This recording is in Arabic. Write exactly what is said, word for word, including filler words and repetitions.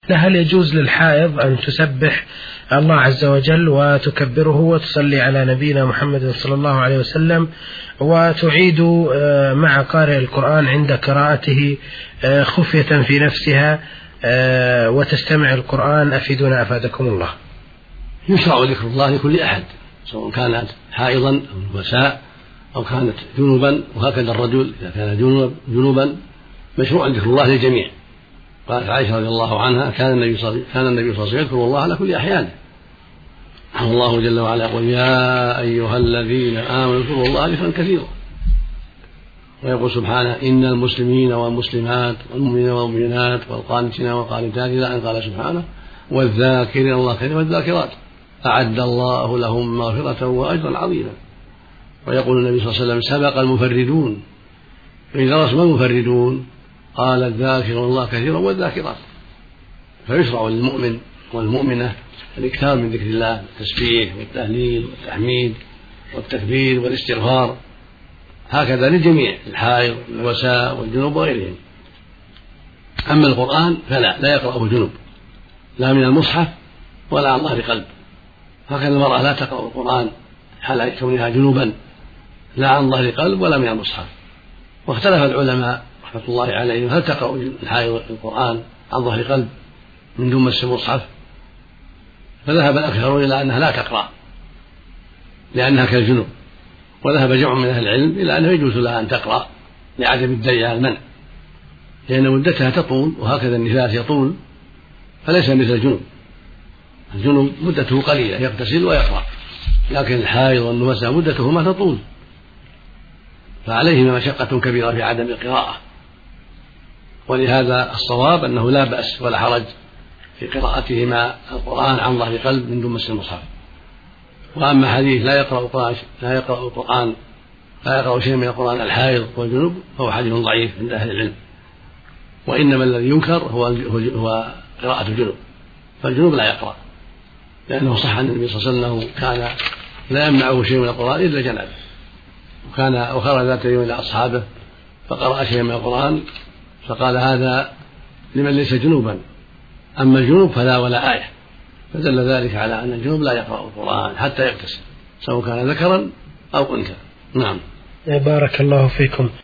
هل يجوز للحائض أن تسبح الله عز وجل وتكبره وتصلي على نبينا محمد صلى الله عليه وسلم وتعيد مع قارئ القرآن عند قراءته خفية في نفسها وتستمع القرآن؟ أفيدنا أفادكم الله. يشرع ذكر الله لكل أحد سواء كانت حائضا أو نساء أو كانت جنوبا، وهكذا الرجل إذا كان جنوب جنوبا مشروع ذكر الله للجميع. قالت عائشة رضي الله عنها كان النبي صلى الله عليه وسلم يذكر الله على كل أحيانه. الله جل وعلا يقول يا أيها الذين آمنوا اذكروا الله ذكرا كثيرا، ويقول سبحانه إن المسلمين والمسلمات والمؤمنين والمؤمنات والقانتين والقانتات إلى أن قال سبحانه والذاكرين الله كثيرا والذاكرات أعد الله لهم مغفرة وأجرا عظيما. ويقول النبي صلى الله عليه وسلم سبق المفردون، فإذا رسم المفردون قال الذاكرون الله كثيرا والذاكرات. فيشرع للمؤمن والمؤمنة الإكثار من ذكر الله، التسبيح والتهليل والتحميد والتكبير والاستغفار، هكذا للجميع الحائض والنساء والجنوب وغيرهم. أما القرآن فلا لا يقرأه جنوب، لا من المصحف ولا عن ظهر قلب. هكذا المرأة لا تقرأ القرآن حال كونها جنوبا، لا عن ظهر قلب ولا من المصحف. واختلف العلماء رحمة الله عليهم هل تقرأ الحائض القرآن عن ظهر قلب من دون مس المصحف؟ فذهب الأكثرون إلى أنها لا تقرأ لأنها كالجنوب، وذهب جمع من أهل العلم إلى أنه يجوز لها أن تقرأ لعدم الدليل على المنع، لأن مدتها تطول وهكذا النفاس يطول، فليس مثل الجنوب. الجنوب مدته قليلة يغتسل ويقرأ، لكن الحائض والنفساء مدتهما تطول، فعليهما مشقة كبيرة في عدم القراءة. ولهذا الصواب أنه لا بأس ولا حرج في قراءتهما القرآن عن ظهر قلب من دون مس المصحف. وأما حديث لا يقرأ القرآن لا يقرأ القرآن لا يقرأ شيء من القرآن الحائض والجنوب فهو حديث ضعيف عند أهل العلم، وإنما الذي ينكر هو هو قراءة الجنوب، فالجنوب لا يقرأ، لأنه صح عن النبي صلى الله عليه وسلم كان لا يمنعه شيء من القرآن إلا جنابه، وكان وخرج ذات يوم إلى أصحابه فقرأ شيء من القرآن فقال هذا لمن ليس جنوبا، أما الجنوب فلا ولا آية، فدل ذلك على أن الجنوب لا يقرأ القرآن حتى يغتسل سواء كان ذكرا أو أنثى. نعم. بارك الله فيكم.